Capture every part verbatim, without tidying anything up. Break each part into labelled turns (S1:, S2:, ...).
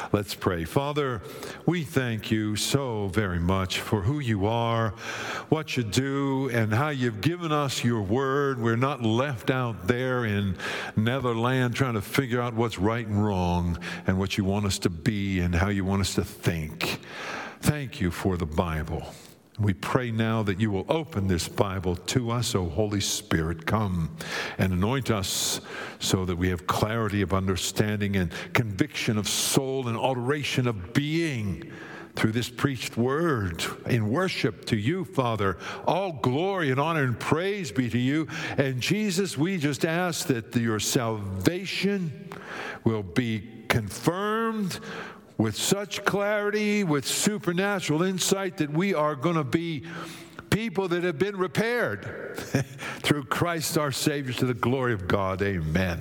S1: Let's pray. Father, we thank you so very much for who you are, what you do, and how you've given us your word. We're not left out there in Netherland trying to figure out what's right and wrong and what you want us to be and how you want us to think. Thank you for the Bible. We pray now that you will open this Bible to us. O Holy Spirit, come and anoint us so that we have clarity of understanding and conviction of soul and alteration of being through this preached word in worship to you, Father. All glory and honor and praise be to you. And Jesus, we just ask that your salvation will be confirmed with such clarity, with supernatural insight, that we are going to be people that have been repaired through Christ our Savior, to the glory of God. Amen.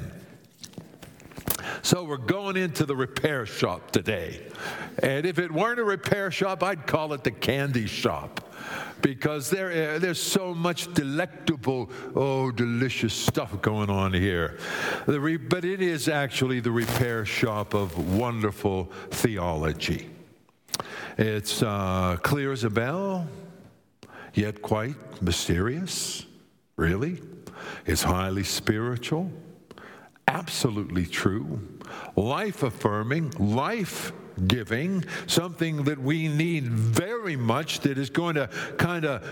S1: So we're going into the repair shop today. And if it weren't a repair shop, I'd call it the candy shop. Because there, there's so much delectable, oh, delicious stuff going on here. The re, but it is actually the repair shop of wonderful theology. It's uh, clear as a bell, yet quite mysterious, really. It's highly spiritual, absolutely true, life-affirming, life giving, something that we need very much, that is going to kind of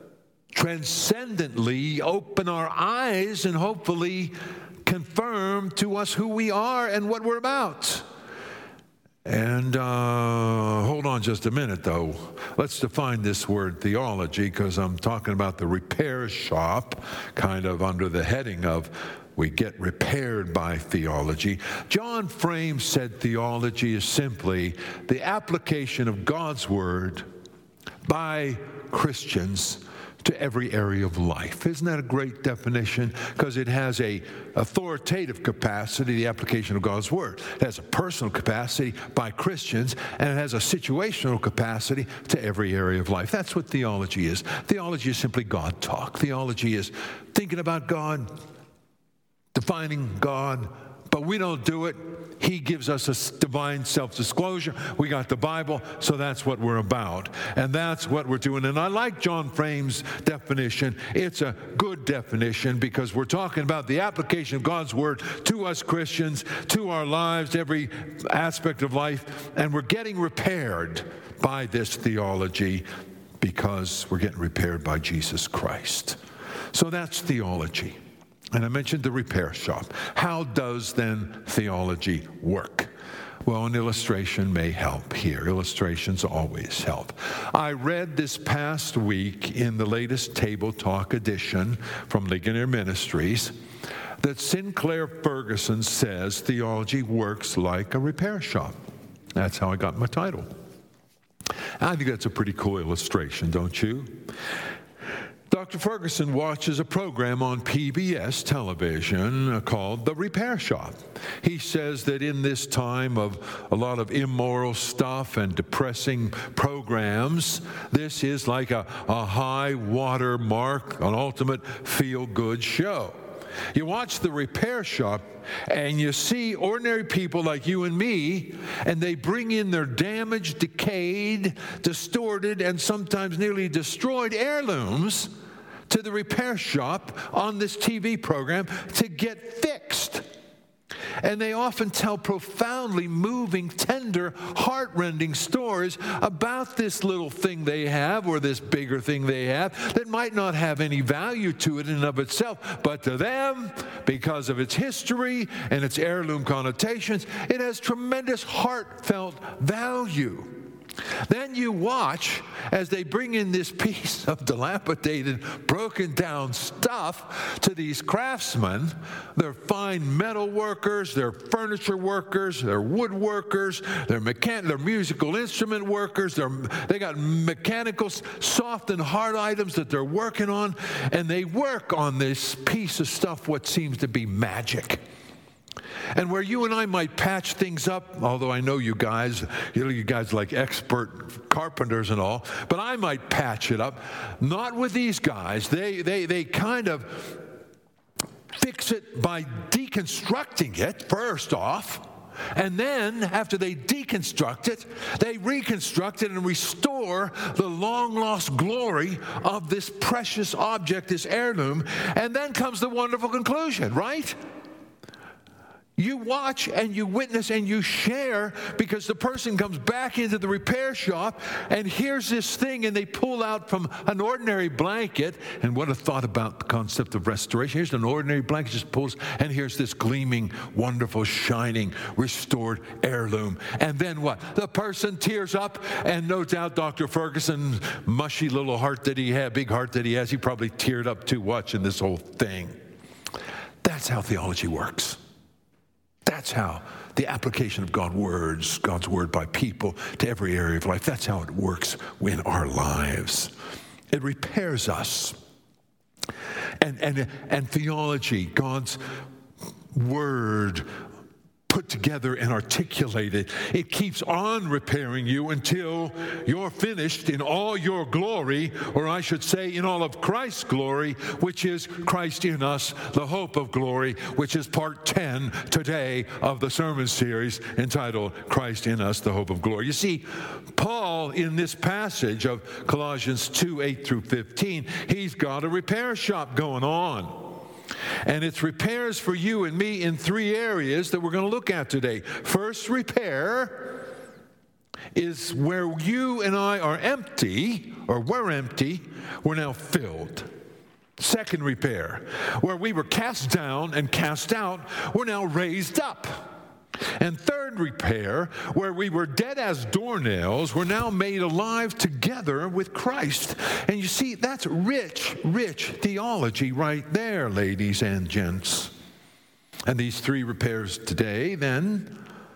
S1: transcendently open our eyes and hopefully confirm to us who we are and what we're about. And uh, hold on just a minute, though. Let's define this word theology, because I'm talking about the repair shop, kind of under the heading of we get repaired by theology. John Frame said theology is simply the application of God's word by Christians to every area of life. Isn't that a great definition? Because it has a authoritative capacity, the application of God's word. It has a personal capacity by Christians, and it has a situational capacity to every area of life. That's what theology is. Theology is simply God talk. Theology is thinking about God, defining God, but we don't do it. He gives us a divine self-disclosure. We got the Bible, so that's what we're about. And that's what we're doing. And I like John Frame's definition. It's a good definition, because we're talking about the application of God's word to us Christians, to our lives, every aspect of life. And we're getting repaired by this theology, because we're getting repaired by Jesus Christ. So that's theology. And I mentioned the repair shop. How does then theology work? Well, an illustration may help here. Illustrations always help. I read this past week in the latest Table Talk edition from Ligonier Ministries that Sinclair Ferguson says theology works like a repair shop. That's how I got my title. I think that's a pretty cool illustration, don't you? Doctor Ferguson watches a program on P B S television called The Repair Shop. He says that in this time of a lot of immoral stuff and depressing programs, this is like a, a high water mark, an ultimate feel-good show. You watch The Repair Shop, and you see ordinary people like you and me, and they bring in their damaged, decayed, distorted, and sometimes nearly destroyed heirlooms to the repair shop on this T V program to get fixed. And they often tell profoundly moving, tender, heart-rending stories about this little thing they have, or this bigger thing they have, that might not have any value to it in and of itself, but to them, because of its history and its heirloom connotations, it has tremendous heartfelt value. Then you watch as they bring in this piece of dilapidated, broken down stuff to these craftsmen. They're fine metal workers, they're furniture workers, they're wood workers, they're mechan- they're musical instrument workers, they're, they got mechanical, soft and hard items that they're working on, and they work on this piece of stuff, what seems to be magic. And where you and I might patch things up, although I know you guys, you know, you guys like expert carpenters and all, but I might patch it up. Not with these guys. They they they kind of fix it by deconstructing it first off, And then, after they deconstruct it, they reconstruct it and restore the long-lost glory of this precious object, this heirloom. And then comes the wonderful conclusion, right? You watch and you witness and you share, because the person comes back into the repair shop and here's this thing, and they pull out from an ordinary blanket. And what a thought about the concept of restoration. Here's an ordinary blanket, just pulls, and here's this gleaming, wonderful, shining, restored heirloom. And then what? The person tears up, and no doubt Doctor Ferguson, mushy little heart that he had, big heart that he has, he probably teared up too watching this whole thing. That's how theology works. That's how the application of God's words, God's word by people to every area of life, that's how it works in our lives. It repairs us. And, and, and theology, God's word put together and articulated, it keeps on repairing you until you're finished in all your glory, or I should say in all of Christ's glory, which is Christ in us, the hope of glory, which is part ten today of the sermon series entitled Christ in Us, the Hope of Glory. You see, Paul, in this passage of Colossians two, eight through fifteen, he's got a repair shop going on. And it's repairs for you and me in three areas that we're going to look at today. First repair is where you and I are empty, or we're empty, we're now filled. Second repair, where we were cast down and cast out, we're now raised up. And third repair, where we were dead as doornails, we're now made alive together with Christ. And you see, that's rich, rich theology right there, ladies and gents. And these three repairs today, then,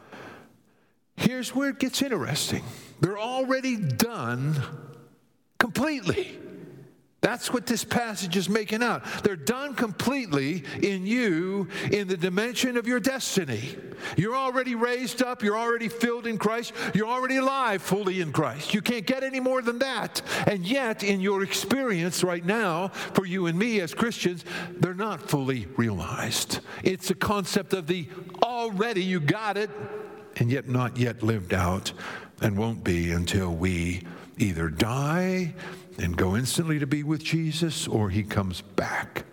S1: here's where it gets interesting. They're already done completely. That's what this passage is making out. They're done completely in you, in the dimension of your destiny. You're already raised up. You're already filled in Christ. You're already alive fully in Christ. You can't get any more than that. And yet, in your experience right now, for you and me as Christians, they're not fully realized. It's a concept of the already, you got it, and yet not yet lived out, and won't be until we either die and go instantly to be with Jesus, or he comes back.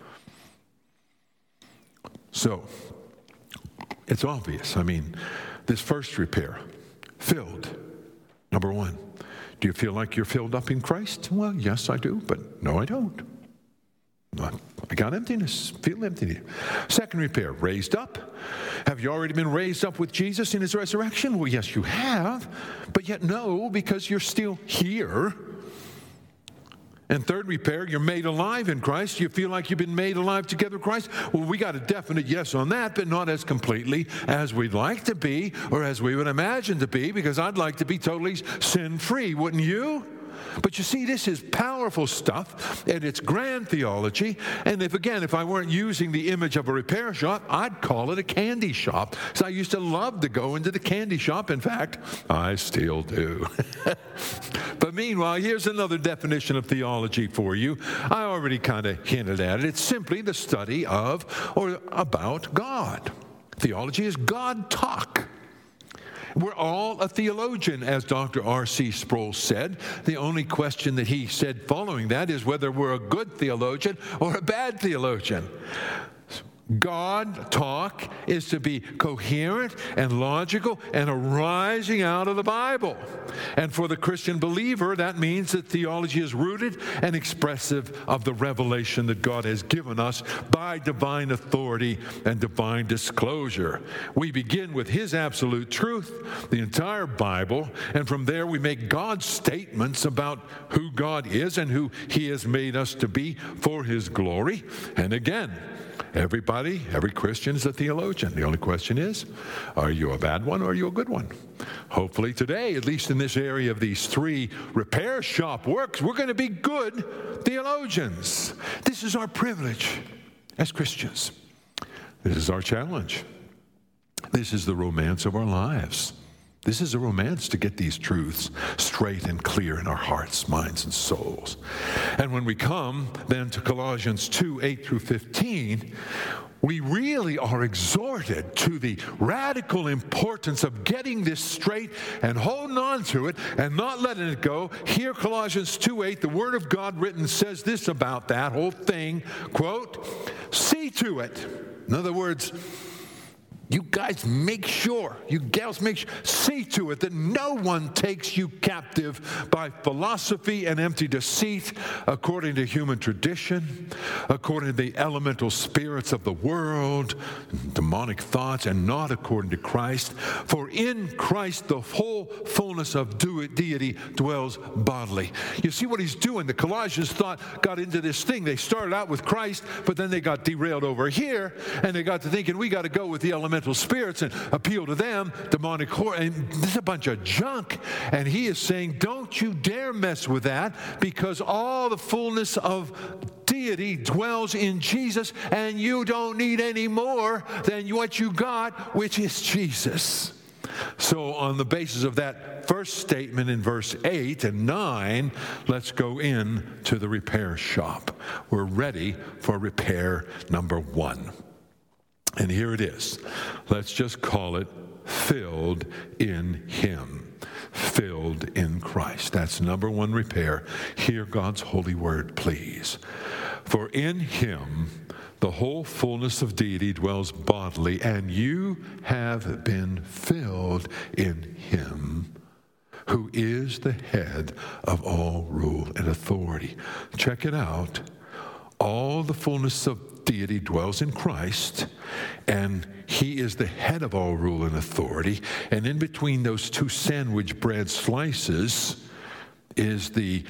S1: So, it's obvious. I mean, this first repair, filled. Number one, do you feel like you're filled up in Christ? Well, yes, I do, but no, I don't. I got emptiness, feel empty. Second repair, raised up. Have you already been raised up with Jesus in his resurrection? Well, yes, you have, but yet no, because you're still here. And third repair, you're made alive in Christ. You feel like you've been made alive together with Christ? Well, we got a definite yes on that, but not as completely as we'd like to be, or as we would imagine to be, because I'd like to be totally sin-free, wouldn't you? But you see, this is powerful stuff, and it's grand theology. And if, again, if I weren't using the image of a repair shop, I'd call it a candy shop. So I used to love to go into the candy shop. In fact, I still do. But meanwhile, here's another definition of theology for you. I already kind of hinted at it. It's simply the study of or about God. Theology is God talk. We're all a theologian, as Doctor R C Sproul said. The only question that he said following that is whether we're a good theologian or a bad theologian. God talk is to be coherent and logical and arising out of the Bible. And for the Christian believer, that means that theology is rooted and expressive of the revelation that God has given us by divine authority and divine disclosure. We begin with his absolute truth, the entire Bible, and from there we make God's statements about who God is and who he has made us to be for his glory. And again, everybody, every Christian is a theologian. The only question is, are you a bad one or are you a good one? Hopefully today, at least in this area of these three repair shop works, we're going to be good theologians. This is our privilege as Christians. This is our challenge. This is the romance of our lives. This is a romance to get these truths straight and clear in our hearts, minds, and souls. And when we come then to Colossians two, eight through fifteen, we really are exhorted to the radical importance of getting this straight and holding on to it and not letting it go. Here, Colossians two eight, the Word of God written says this about that whole thing, quote, "See to it." In other words, you guys make sure, you gals make sure, see to it that no one takes you captive by philosophy and empty deceit, according to human tradition, according to the elemental spirits of the world, demonic thoughts, and not according to Christ. For in Christ the whole fullness of deity dwells bodily. You see what he's doing? The Colossians thought, got into this thing. They started out with Christ, but then they got derailed over here, and they got to thinking, we got to go with the elemental spirits and appeal to them, demonic horror, and this is a bunch of junk. And he is saying, don't you dare mess with that, because all the fullness of deity dwells in Jesus, and you don't need any more than what you got, which is Jesus. So on the basis of that first statement in verse eight and nine, let's go in to the repair shop. We're ready for repair number one. And here it is. Let's just call it filled in Him. Filled in Christ. That's number one repair. Hear God's holy word, please. For in Him the whole fullness of deity dwells bodily, and you have been filled in Him, who is the head of all rule and authority. Check it out. All the fullness of deity dwells in Christ, and He is the head of all rule and authority. And in between those two sandwich bread slices is the,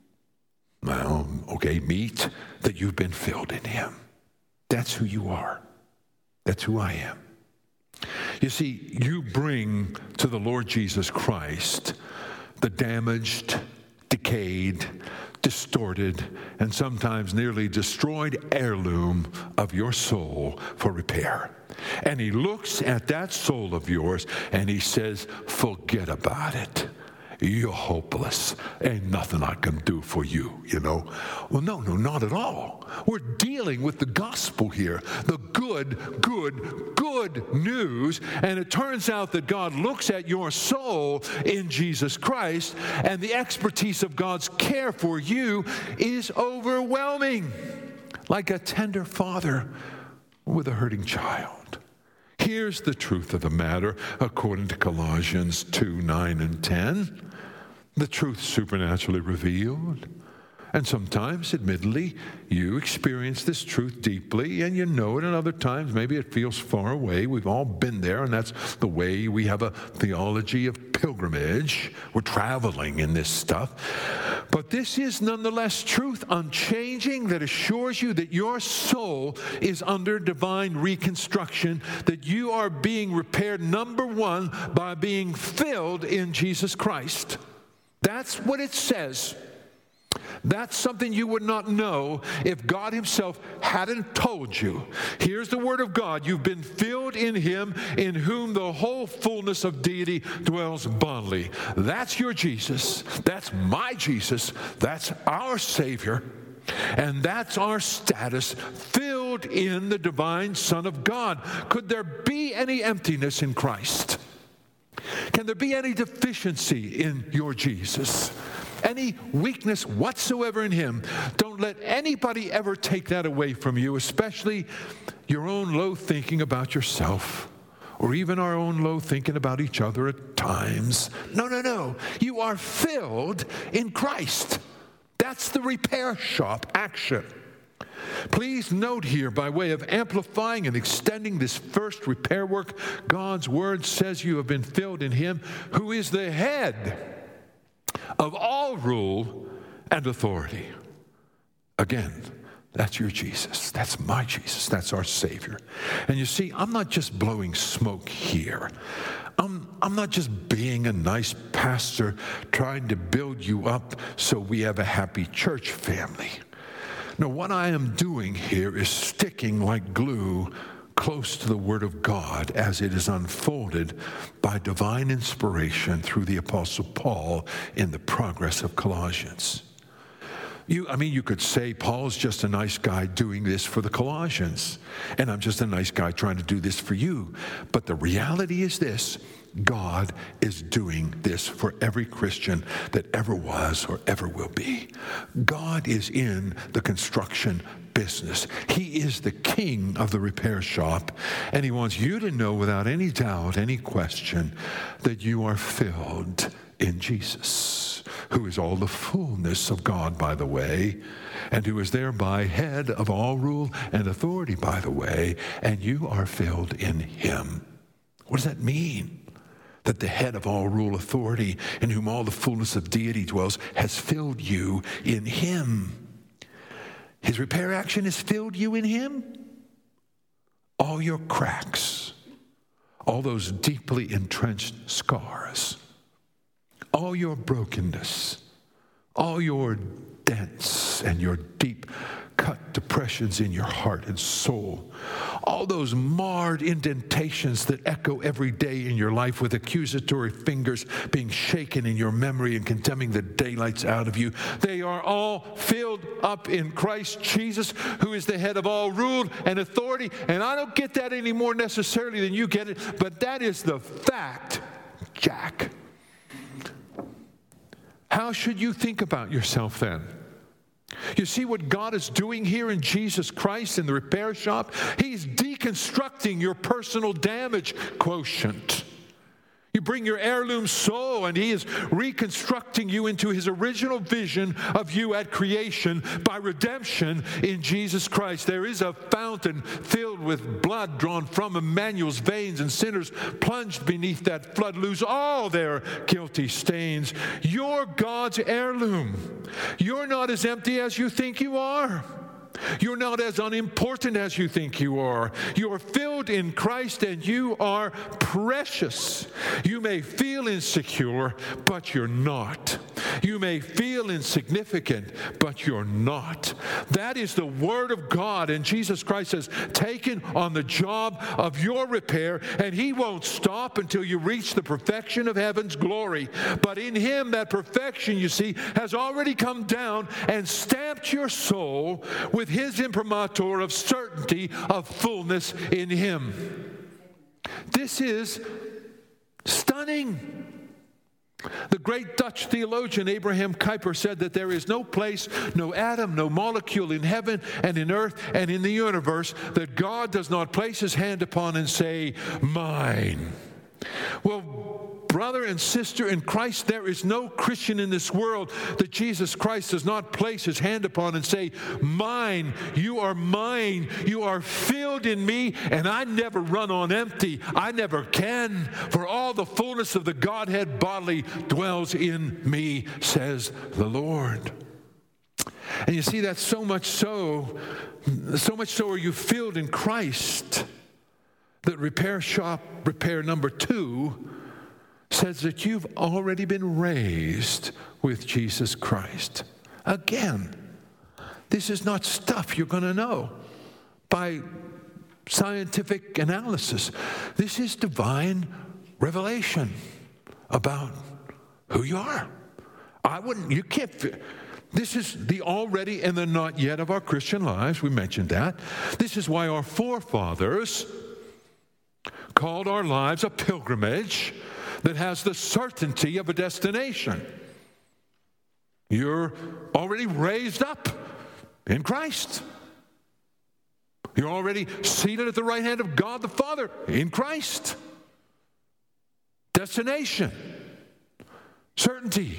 S1: well, okay, meat that you've been filled in Him. That's who you are. That's who I am. You see, you bring to the Lord Jesus Christ the damaged, decayed, distorted, and sometimes nearly destroyed heirloom of your soul for repair. And He looks at that soul of yours and He says, forget about it. You're hopeless. Ain't nothing I can do for you, you know. Well, no, no, not at all. We're dealing with the gospel here, the good, good, good news. And it turns out that God looks at your soul in Jesus Christ, and the expertise of God's care for you is overwhelming, like a tender father with a hurting child. Here's the truth of the matter, according to Colossians two, nine, and ten. The truth supernaturally revealed. And sometimes, admittedly, you experience this truth deeply and you know it, and other times maybe it feels far away. We've all been there, and that's the way we have a theology of pilgrimage. We're traveling in this stuff. But this is nonetheless truth, unchanging, that assures you that your soul is under divine reconstruction, that you are being repaired, number one, by being filled in Jesus Christ. That's what it says. That's something you would not know if God Himself hadn't told you. Here's the Word of God. You've been filled in Him, in whom the whole fullness of deity dwells bodily. That's your Jesus. That's my Jesus. That's our Savior. And that's our status, filled in the divine Son of God. Could there be any emptiness in Christ? Can there be any deficiency in your Jesus? Any weakness whatsoever in Him? Don't let anybody ever take that away from you, especially your own low thinking about yourself, or even our own low thinking about each other at times. No, no, no. You are filled in Christ. That's the repair shop action. Please note here, by way of amplifying and extending this first repair work, God's Word says you have been filled in Him, who is the head of all rule and authority. Again, that's your Jesus. That's my Jesus. That's our Savior. And you see, I'm not just blowing smoke here. I'm, I'm not just being a nice pastor trying to build you up so we have a happy church family. No, what I am doing here is sticking like glue close to the Word of God as it is unfolded by divine inspiration through the Apostle Paul in the progress of Colossians. You, I mean, you could say Paul's just a nice guy doing this for the Colossians, and I'm just a nice guy trying to do this for you. But the reality is this: God is doing this for every Christian that ever was or ever will be. God is in the construction business. He is the king of the repair shop, and he wants you to know without any doubt, any question, that you are filled in Jesus, who is all the fullness of God, by the way, and who is thereby head of all rule and authority, by the way, and you are filled in him. What does that mean? That the head of all rule, authority, in whom all the fullness of deity dwells, has filled you in him. His repair action has filled you in him. All your cracks, all those deeply entrenched scars, all your brokenness, all your dents and your deep cut depressions in your heart and soul, all those marred indentations that echo every day in your life with accusatory fingers being shaken in your memory and condemning the daylights out of you, they are all filled up in Christ Jesus, who is the head of all rule and authority. And I don't get that any more necessarily than you get it, but that is the fact, Jack. How should you think about yourself then? You see what God is doing here in Jesus Christ in the repair shop? He's deconstructing your personal damage quotient. You bring your heirloom soul, and he is reconstructing you into his original vision of you at creation by redemption in Jesus Christ. There is a fountain filled with blood drawn from Emmanuel's veins, and sinners plunged beneath that flood lose all their guilty stains. You're God's heirloom. You're not as empty as you think you are. You're not as unimportant as you think you are. You are filled in Christ, and you are precious. You may feel insecure, but you're not. You may feel insignificant, but you're not. That is the Word of God, and Jesus Christ has taken on the job of your repair, and he won't stop until you reach the perfection of heaven's glory. But in him, that perfection, you see, has already come down and stamped your soul with his imprimatur of certainty of fullness in him. This is stunning. The great Dutch theologian Abraham Kuyper said that there is no place, no atom, no molecule in heaven and in earth and in the universe that God does not place his hand upon and say, mine. Well, brother and sister in Christ, there is no Christian in this world that Jesus Christ does not place his hand upon and say, mine, you are mine, you are filled in me, and I never run on empty. I never can, for all the fullness of the Godhead bodily dwells in me, says the Lord. And you see, that's so much so, so much so are you filled in Christ, that repair shop, repair number two, says that you've already been raised with Jesus Christ. Again, this is not stuff you're going to know by scientific analysis. This is divine revelation about who you are. I wouldn't, you can't, this is the already and the not yet of our Christian lives. We mentioned that. This is why our forefathers called our lives a pilgrimage that has the certainty of a destination. You're already raised up in Christ. You're already seated at the right hand of God the Father in Christ. Destination. Certainty.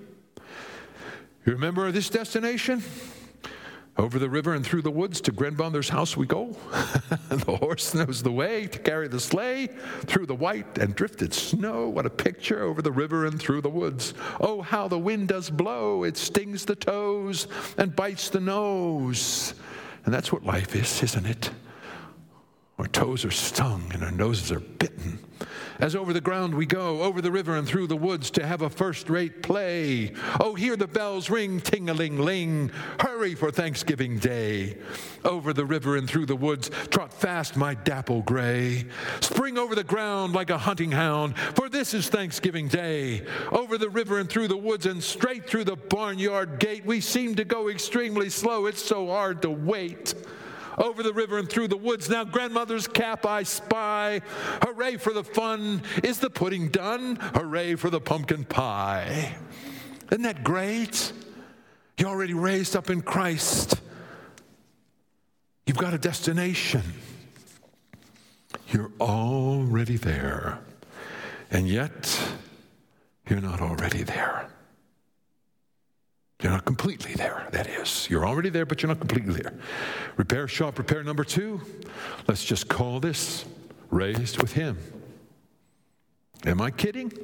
S1: You remember this destination? Over the river and through the woods to grandmother's house we go. The horse knows the way to carry the sleigh through the white and drifted snow. What a picture, over the river and through the woods. Oh, how the wind does blow. It stings the toes and bites the nose. And that's what life is, isn't it? Our toes are stung and our noses are bitten. as over the ground we go, over the river and through the woods to have a first-rate play. Oh, hear the bells ring, ting-a-ling-ling, hurry for Thanksgiving Day. Over the river and through the woods, trot fast my dapple gray. Spring over the ground like a hunting hound, for this is Thanksgiving Day. Over the river and through the woods and straight through the barnyard gate, we seem to go extremely slow, it's so hard to wait. Over the river and through the woods, now grandmother's cap I spy. Hooray for the fun, is the pudding done? Hooray for the pumpkin pie. Isn't that great? You're already raised up in Christ. You've got a destination. You're already there. And yet, you're not already there. You're not completely there, that is. You're already there, but you're not completely there. Repair shop, repair number two. Let's just call this raised with him. Am I kidding?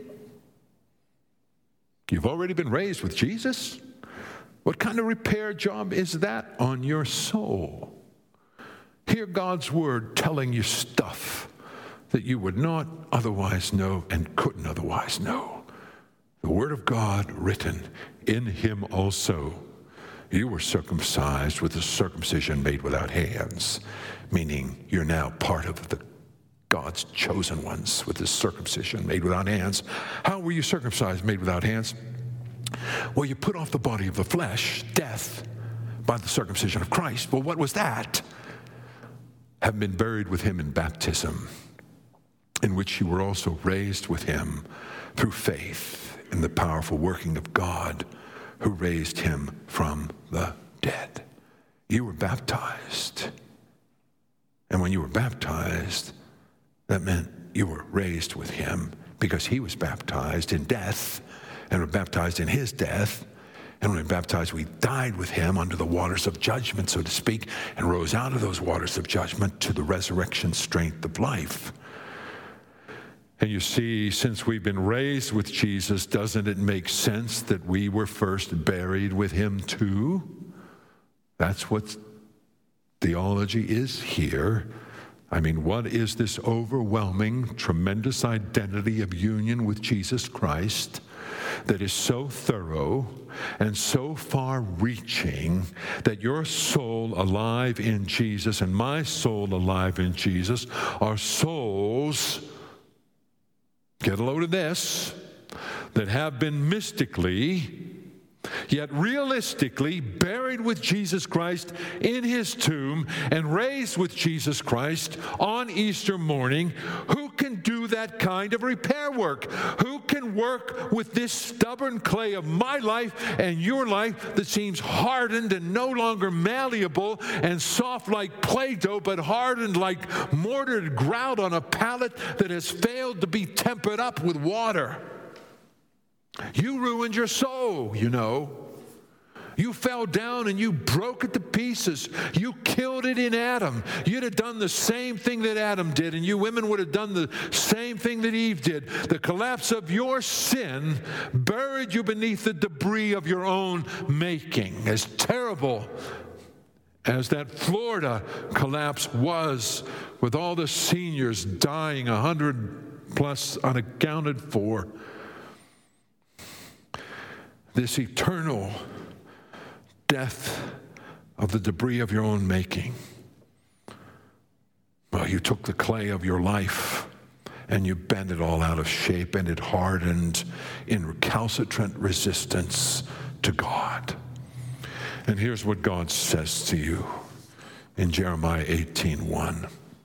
S1: You've already been raised with Jesus? What kind of repair job is that on your soul? Hear God's word telling you stuff that you would not otherwise know and couldn't otherwise know. The word of God written, in him also you were circumcised with a circumcision made without hands, meaning you're now part of the God's chosen ones with this circumcision made without hands. How were you circumcised made without hands? Well, you put off the body of the flesh, death, by the circumcision of Christ. Well, what was that? Having been buried with him in baptism, in which you were also raised with him through faith in the powerful working of God who raised him from the dead. You were baptized. And when you were baptized, that meant you were raised with him because he was baptized in death and were baptized in his death. And when we were baptized, we died with him under the waters of judgment, so to speak, and rose out of those waters of judgment to the resurrection strength of life. And you see, since we've been raised with Jesus, doesn't it make sense that we were first buried with him too? That's what theology is here. I mean, what is this overwhelming, tremendous identity of union with Jesus Christ that is so thorough and so far-reaching that your soul alive in Jesus and my soul alive in Jesus are souls, get a load of this, that have been mystically, yet realistically buried with Jesus Christ in his tomb and raised with Jesus Christ on Easter morning. Who can do that kind of repair work? Who can work with this stubborn clay of my life and your life that seems hardened and no longer malleable and soft like Play-Doh, but hardened like mortared grout on a pallet that has failed to be tempered up with water? You ruined your soul, you know. You fell down and you broke it to pieces. You killed it in Adam. You'd have done the same thing that Adam did, and you women would have done the same thing that Eve did. The collapse of your sin buried you beneath the debris of your own making. As terrible as that Florida collapse was, with all the seniors dying, a hundred plus unaccounted for, this eternal death of the debris of your own making. Well, you took the clay of your life and you bent it all out of shape, and it hardened in recalcitrant resistance to God. And here's what God says to you in Jeremiah eighteen one.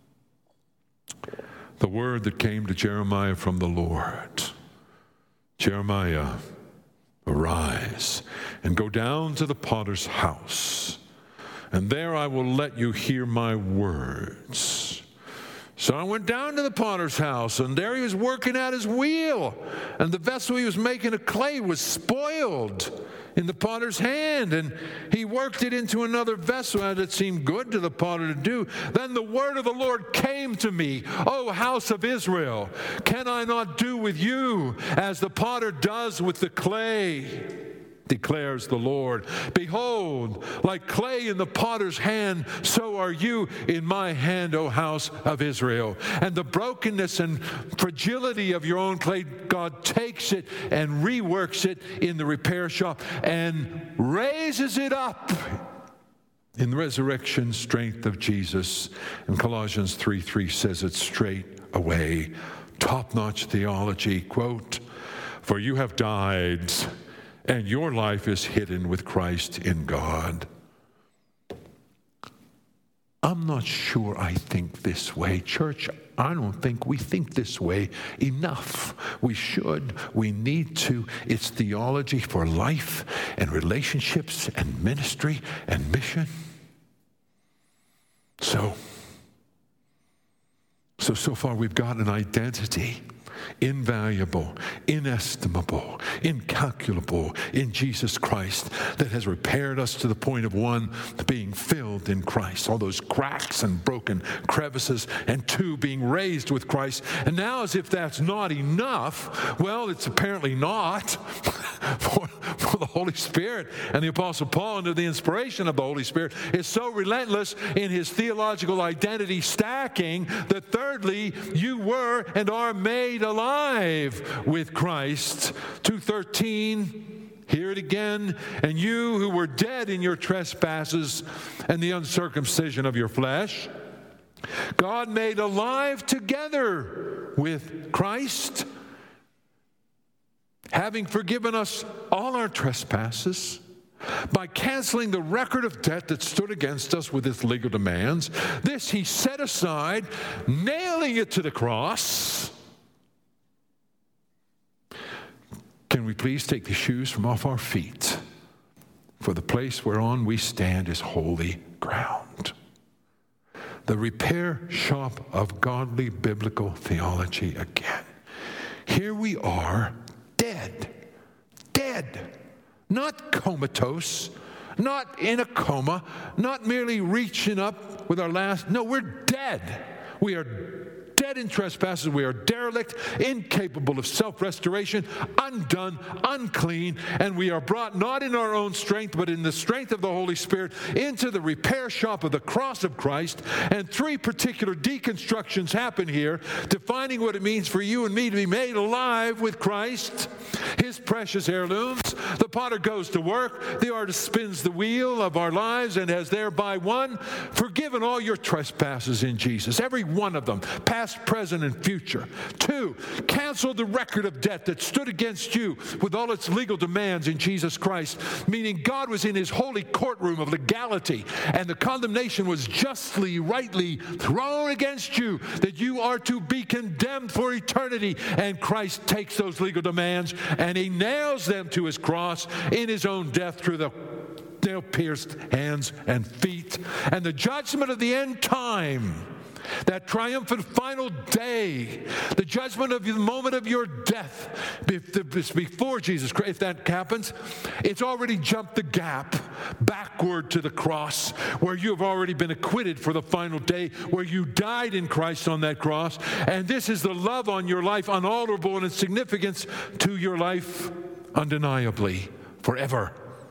S1: The word that came to Jeremiah from the Lord. Jeremiah, arise and go down to the potter's house, and there I will let you hear my words. So I went down to the potter's house, and there he was working at his wheel, and the vessel he was making of clay was spoiled in the potter's hand, and he worked it into another vessel as it seemed good to the potter to do. Then the word of the Lord came to me, O house of Israel, can I not do with you as the potter does with the clay? declares the Lord. Behold, like clay in the potter's hand, so are you in my hand, O house of Israel. And the brokenness and fragility of your own clay, God takes it and reworks it in the repair shop and raises it up in the resurrection strength of Jesus. And Colossians three three says it straight away. Top-notch theology, quote, "For you have died, and your life is hidden with Christ in God." I'm not sure I think this way. Church, I don't think we think this way enough. We should. We need to. It's theology for life and relationships and ministry and mission. So, so, so far we've got an identity. Invaluable, inestimable, incalculable in Jesus Christ that has repaired us to the point of one, being filled in Christ. All those cracks and broken crevices, and two, being raised with Christ. And now, as if that's not enough, well, it's apparently not for, for the Holy Spirit. And the Apostle Paul, under the inspiration of the Holy Spirit, is so relentless in his theological identity stacking that thirdly, you were and are made alive with Christ. two thirteen, hear it again. And you who were dead in your trespasses and the uncircumcision of your flesh, God made alive together with Christ, having forgiven us all our trespasses, by canceling the record of debt that stood against us with its legal demands. This he set aside, nailing it to the cross. Can we please take the shoes from off our feet? For the place whereon we stand is holy ground. The repair shop of godly biblical theology again. Here we are, dead, dead. Not comatose, not in a coma, not merely reaching up with our last. No, we're dead. We are dead in trespasses. We are derelict, incapable of self-restoration, undone, unclean, and we are brought not in our own strength, but in the strength of the Holy Spirit into the repair shop of the cross of Christ. And three particular deconstructions happen here, defining what it means for you and me to be made alive with Christ, his precious heirlooms. The potter goes to work, the artist spins the wheel of our lives, and has thereby, one, forgiven all your trespasses in Jesus, every one of them, past, present, and future. Two, canceled the record of debt that stood against you with all its legal demands in Jesus Christ, meaning God was in his holy courtroom of legality, and the condemnation was justly, rightly thrown against you, that you are to be condemned for eternity. And Christ takes those legal demands and he nails them to his cross in his own death through the nail-pierced hands and feet. And the judgment of the end time, that triumphant final day, the judgment of the moment of your death before Jesus Christ, if that happens, it's already jumped the gap backward to the cross, where you have already been acquitted for the final day, where you died in Christ on that cross. And this is the love on your life, unalterable in its significance to your life, undeniably, forever.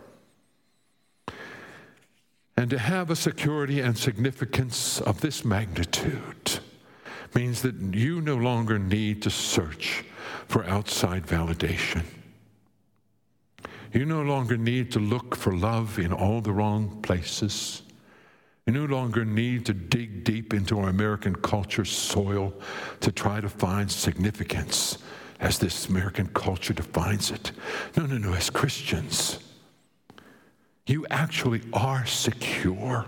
S1: And to have a security and significance of this magnitude means that you no longer need to search for outside validation. You no longer need to look for love in all the wrong places. You no longer need to dig deep into our American culture soil to try to find significance as this American culture defines it. No, no, no. As Christians, you actually are secure,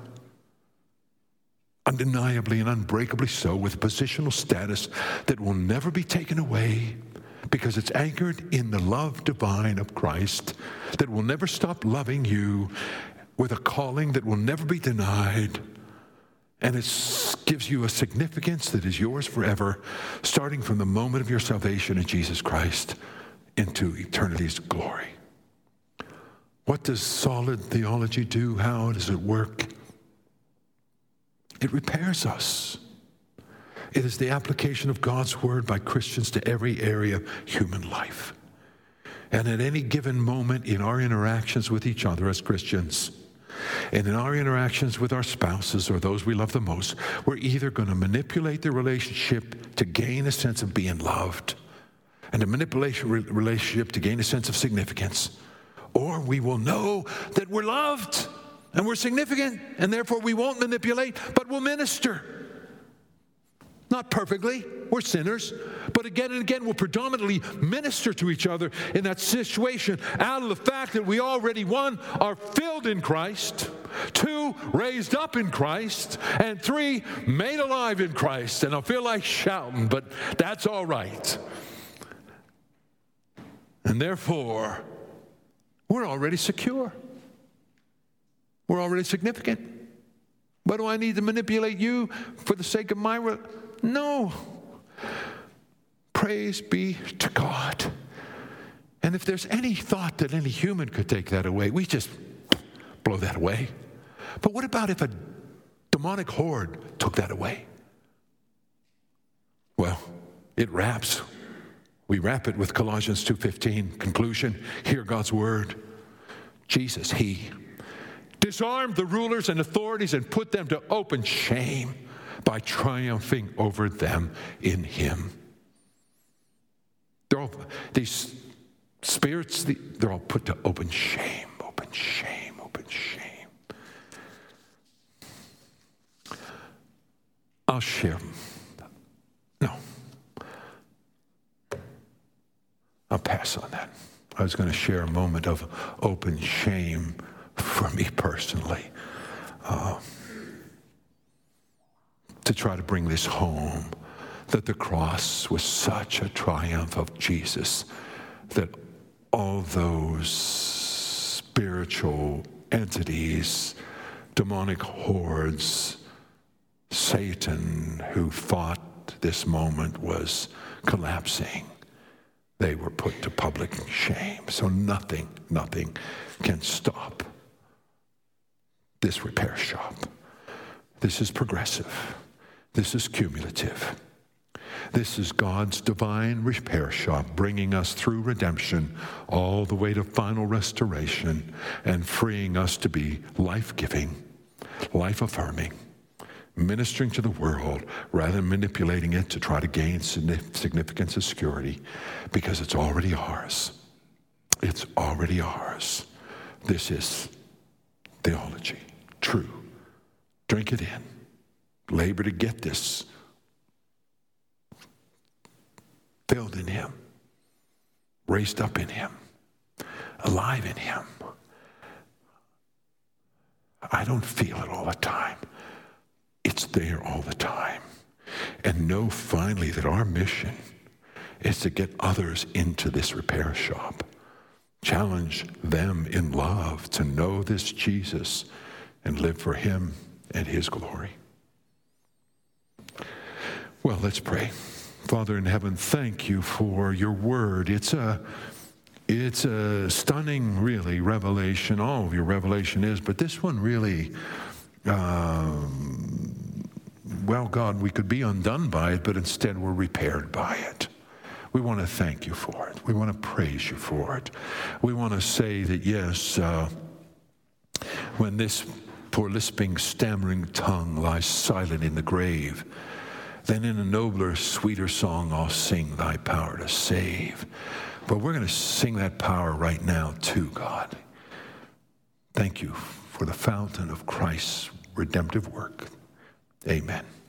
S1: undeniably and unbreakably so, with positional status that will never be taken away, because it's anchored in the love divine of Christ that will never stop loving you, with a calling that will never be denied. And it gives you a significance that is yours forever, starting from the moment of your salvation in Jesus Christ into eternity's glory. What does solid theology do? How does it work? It repairs us. It is the application of God's word by Christians to every area of human life. And at any given moment in our interactions with each other as Christians, and in our interactions with our spouses or those we love the most, we're either going to manipulate the relationship to gain a sense of being loved, and to manipulate the relationship to gain a sense of significance, or we will know that we're loved and we're significant, and therefore we won't manipulate, but we'll minister. Not perfectly, we're sinners, but again and again we'll predominantly minister to each other in that situation out of the fact that we already, one, are filled in Christ, two, raised up in Christ, and three, made alive in Christ. And I feel like shouting, but that's all right. And therefore, we're already secure. We're already significant. What do I need to manipulate you for the sake of my... Re- no. Praise be to God. And if there's any thought that any human could take that away, we just blow that away. But what about if a demonic horde took that away? Well, it wraps. We wrap it with Colossians two fifteen. Conclusion, hear God's word. Jesus, he disarmed the rulers and authorities and put them to open shame by triumphing over them in him. They're all, these spirits, they're all put to open shame, open shame, open shame. I'll share. No. I'll pass on that. I was going to share a moment of open shame for me personally, uh, to try to bring this home, that the cross was such a triumph of Jesus that all those spiritual entities, demonic hordes, Satan, who thought this moment was collapsing, they were put to public shame. So nothing, nothing can stop this repair shop. This is progressive. This is cumulative. This is God's divine repair shop, bringing us through redemption all the way to final restoration and freeing us to be life-giving, life-affirming, ministering to the world rather than manipulating it to try to gain significance and security, because it's already ours. It's already ours. This is theology, true. Drink it in. Labor to get this. Filled in him. Raised up in him. Alive in him. I don't feel it all the time. It's there all the time. And know finally that our mission is to get others into this repair shop. Challenge them in love to know this Jesus and live for him and his glory. Well, let's pray. Father in heaven, thank you for your word. It's a, it's a stunning, really, revelation. All of your revelation is, but this one really, um, well, God, we could be undone by it, but instead we're repaired by it. We want to thank you for it. We want to praise you for it. We want to say that, yes, uh, when this poor lisping, stammering tongue lies silent in the grave, then in a nobler, sweeter song I'll sing thy power to save. But we're going to sing that power right now too, God. Thank you for the fountain of Christ's redemptive work. Amen.